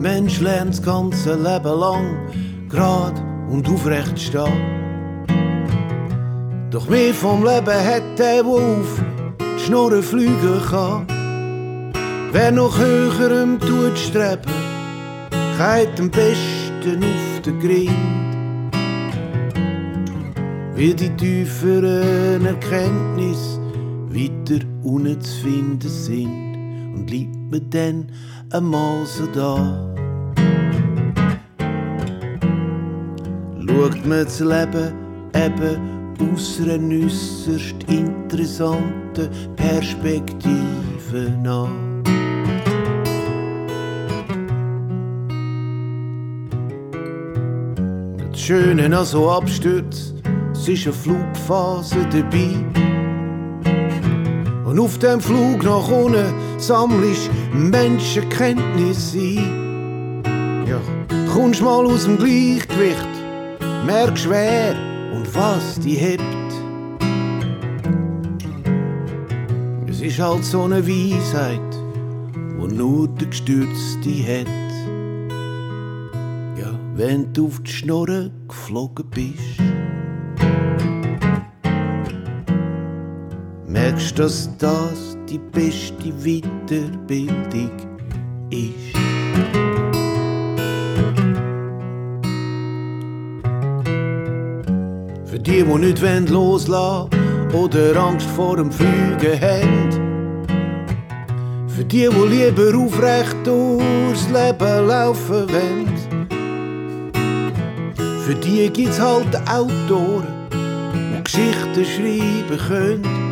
Mensch lernt das ganze Leben lang gerade und aufrecht stehen. Doch mehr vom Leben hat der, der auf die Schnurren fliegen kann. Wer noch höherem tut streben, geht am besten auf den Grind. Weil die tieferen Erkenntnisse weiter unten zu finden sind. Und bleibt man dann einmal so da. Schaut man das Leben eben aus einer äusserst interessanten Perspektive an. Das Schöne an so Abstürzen, es ist eine Flugphase dabei. Und auf dem Flug nach unten sammlest Menschenkenntnis ein. Ja, kommst mal aus dem Gleichgewicht, merkst wer und was die hebt. Es ist halt so eine Weisheit, wo nur der Gestürzte hat. Ja, wenn du auf die Schnurren geflogen bist, merkst du, dass das die beste Weiterbildung ist. Für die nicht loslassen oder Angst vor dem Fliegen haben, für die lieber aufrecht durchs Leben laufen wollen, für die gibt's halt Autoren, die Geschichten schreiben können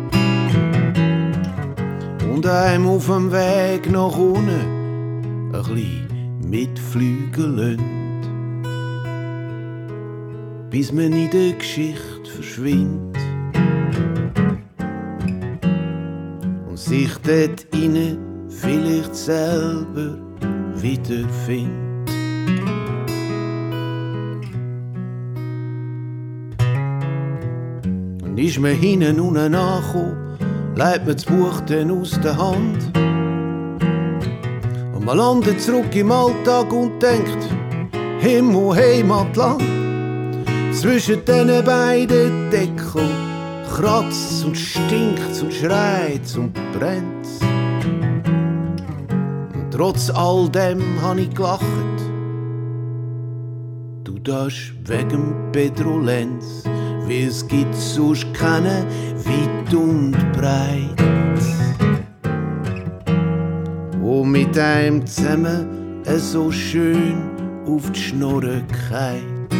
und einem auf dem Weg nach unten ein bisschen mitfliegen lassen. Bis man in der Geschichte verschwindet und sich dort innen vielleicht selber wiederfindet. Und ist man hinten unten angekommen, leitet man das Buch dann aus der Hand und man landet zurück im Alltag und denkt, Himmel, Heimatland. Zwischen diesen beiden Deckeln kratzt und stinkt und schreit und brennt. Und trotz all dem hab ich gelacht. Du darfst wegen Pedro Lenz, weil es gibt sonst keine weit und breit, wo mit einem zusammen so schön auf die Schnurren geht.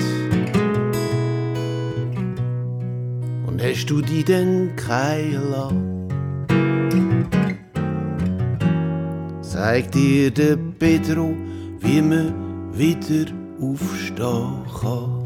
Und hast du die denn keilen lassen? Zeigt dir der Pedro, wie man wieder aufstehen kann.